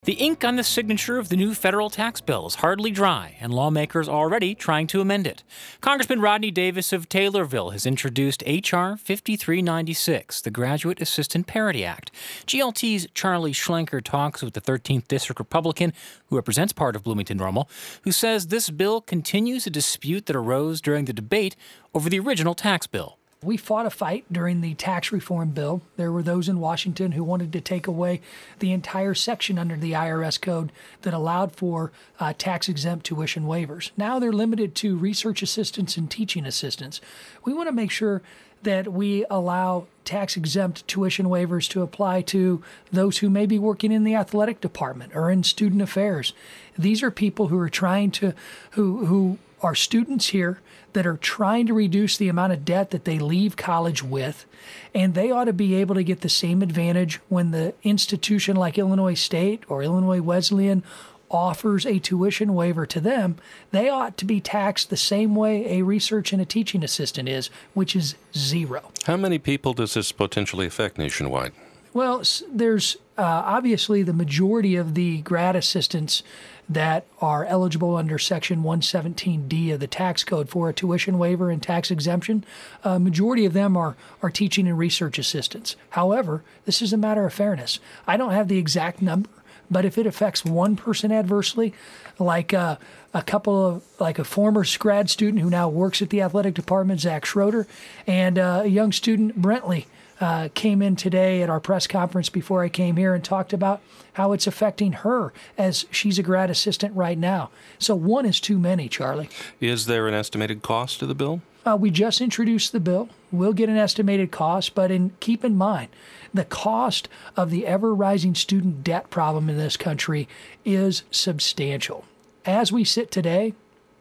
The ink on the signature of the new federal tax bill is hardly dry, and lawmakers are already trying to amend it. Congressman Rodney Davis of Taylorville has introduced H.R. 5396, the Graduate Assistant Parity Act. GLT's Charlie Schlenker talks with the 13th District Republican, who represents part of Bloomington-Normal, who says this bill continues a dispute that arose during the debate over the original tax bill. We fought a fight during the tax reform bill. There were those in Washington who wanted to take away the entire section under the IRS code that allowed for tax-exempt tuition waivers. Now they're limited to research assistants and teaching assistants. We want to make sure that we allow tax-exempt tuition waivers to apply to those who may be working in the athletic department or in student affairs. These are people who are trying to, who are students here that are trying to reduce the amount of debt that they leave college with, and they ought to be able to get the same advantage when the institution like Illinois State or Illinois Wesleyan offers a tuition waiver to them. They ought to be taxed the same way a research and a teaching assistant is, which is zero. How many people does this potentially affect nationwide? Well, there's obviously the majority of the grad assistants that are eligible under Section 117D of the tax code for a tuition waiver and tax exemption. Majority of them are teaching and research assistants. However, this is a matter of fairness. I don't have the exact number, but if it affects one person adversely, like a former grad student who now works at the athletic department, Zach Schroeder, and a young student, Brentley, came in today at our press conference before I came here and talked about how it's affecting her as she's a grad assistant right now. So one is too many, Charlie. Is there an estimated cost to the bill? We just introduced the bill. We'll get an estimated cost, but keep in mind, the cost of the ever-rising student debt problem in this country is substantial. As we sit today,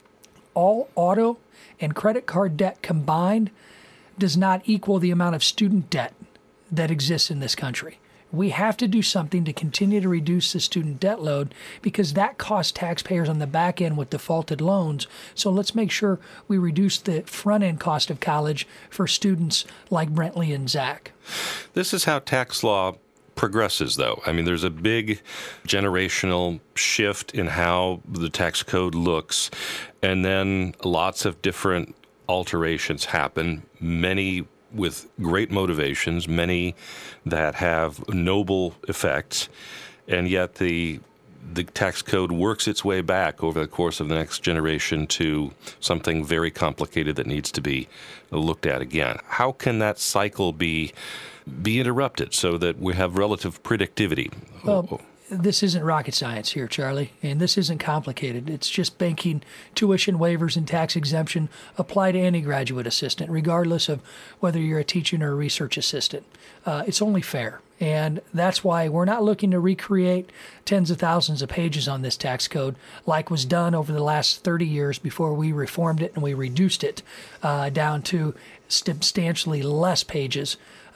all auto and credit card debt combined does not equal the amount of student debt that exists in this country. We have to do something to continue to reduce the student debt load because that costs taxpayers on the back end with defaulted loans. So let's make sure we reduce the front end cost of college for students like Brentley and Zach. This is how tax law progresses, though. I mean, there's a big generational shift in how the tax code looks, and then lots of different alterations happen, many with great motivations, many that have noble effects, and yet the tax code works its way back over the course of the next generation to something very complicated that needs to be looked at again. How can that cycle be interrupted so that we have relative predictivity? Well, this isn't rocket science here, Charlie, and this isn't complicated. It's just making tuition waivers and tax exemption apply to any graduate assistant, regardless of whether you're a teaching or a research assistant. It's only fair, and that's why we're not looking to recreate tens of thousands of pages on this tax code like was done over the last 30 years before we reformed it and we reduced it down to substantially less pages.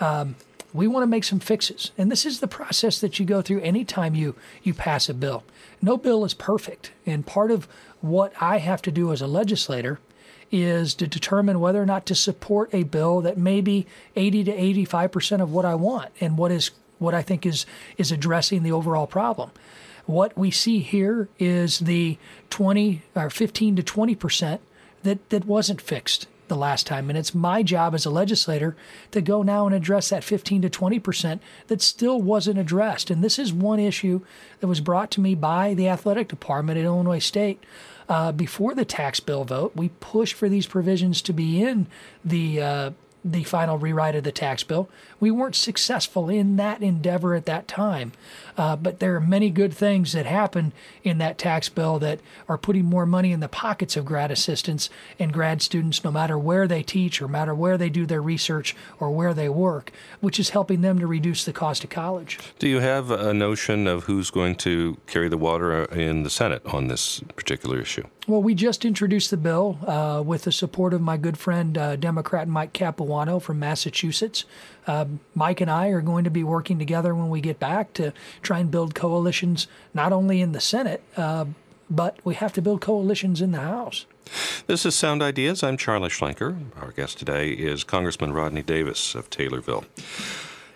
We want to make some fixes. And this is the process that you go through anytime you pass a bill. No bill is perfect. And part of what I have to do as a legislator is to determine whether or not to support a bill that may be 80 to 85% of what I want and what I think is addressing the overall problem. What we see here is the 20 or 15 to 20% that wasn't fixed the last time. And it's my job as a legislator to go now and address that 15 to 20% that still wasn't addressed. And this is one issue that was brought to me by the athletic department at Illinois State. Before the tax bill vote, we pushed for these provisions to be in the final rewrite of the tax bill. We weren't successful in that endeavor at that time, but there are many good things that happen in that tax bill that are putting more money in the pockets of grad assistants and grad students, no matter where they teach or matter where they do their research or where they work, which is helping them to reduce the cost of college. Do you have a notion of who's going to carry the water in the Senate on this particular issue? Well, we just introduced the bill with the support of my good friend, Democrat Mike Capuano from Massachusetts. Mike and I are going to be working together when we get back to try and build coalitions, not only in the Senate, but we have to build coalitions in the House. This is Sound Ideas. I'm Charlie Schlenker. Our guest today is Congressman Rodney Davis of Taylorville.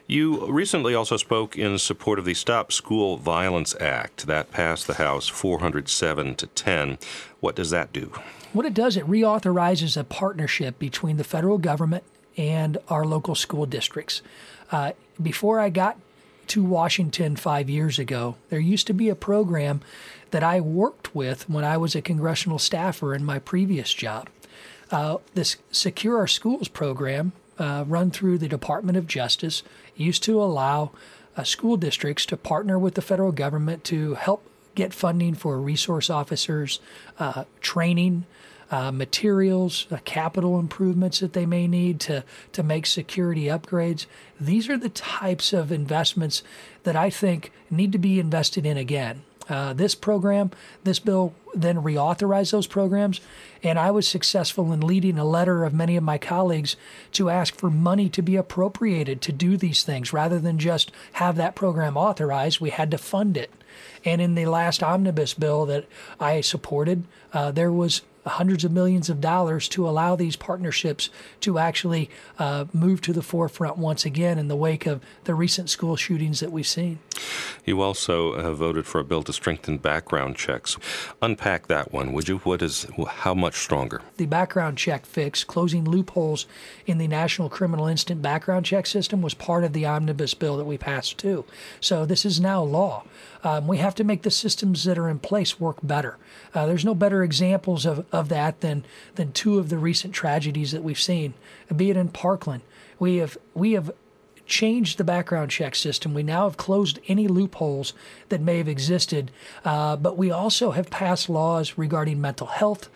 You recently also spoke in support of the Stop School Violence Act. That passed the House 407 to 10. What does that do? What it does, it reauthorizes a partnership between the federal government and our local school districts. Before I got to Washington 5 years ago, there used to be a program that I worked with when I was a congressional staffer in my previous job. This Secure Our Schools program, run through the Department of Justice, used to allow school districts to partner with the federal government to help get funding for resource officers, training, materials, capital improvements that they may need to make security upgrades. These are the types of investments that I think need to be invested in again. This bill then reauthorized those programs, and I was successful in leading a letter of many of my colleagues to ask for money to be appropriated to do these things. Rather than just have that program authorized, we had to fund it. And in the last omnibus bill that I supported, there was hundreds of millions of dollars to allow these partnerships to actually move to the forefront once again in the wake of the recent school shootings that we've seen. You also have voted for a bill to strengthen background checks. Unpack that one, would you? How much stronger? The background check fix, closing loopholes in the National Criminal Instant Background Check System, was part of the omnibus bill that we passed too. So this is now law. We have to make the systems that are in place work better. There's no better examples of that than two of the recent tragedies that we've seen, be it in Parkland. We have changed the background check system. We now have closed any loopholes that may have existed, but we also have passed laws regarding mental health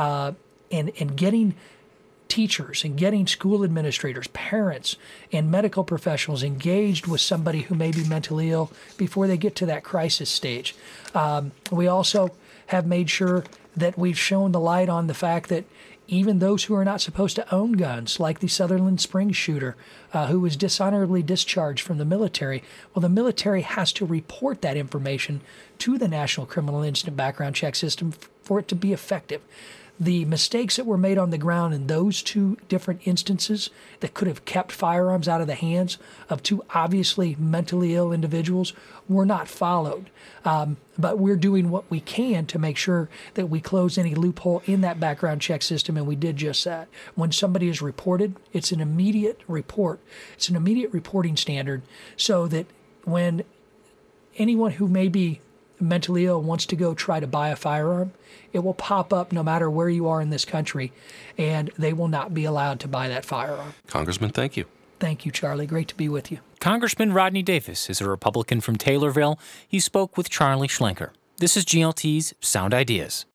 and getting teachers and getting school administrators, parents, and medical professionals engaged with somebody who may be mentally ill before they get to that crisis stage. We also have made sure that we've shown the light on the fact that even those who are not supposed to own guns, like the Sutherland Springs shooter, who was dishonorably discharged from the military, well, the military has to report that information to the National Criminal Instant Background Check System for it to be effective. The mistakes that were made on the ground in those two different instances that could have kept firearms out of the hands of two obviously mentally ill individuals were not followed. But we're doing what we can to make sure that we close any loophole in that background check system, and we did just that. When somebody is reported, it's an immediate report. It's an immediate reporting standard so that when anyone who may be mentally ill wants to go try to buy a firearm, it will pop up no matter where you are in this country, and they will not be allowed to buy that firearm. Congressman, thank you. Thank you, Charlie. Great to be with you. Congressman Rodney Davis is a Republican from Taylorville. He spoke with Charlie Schlenker. This is GLT's Sound Ideas.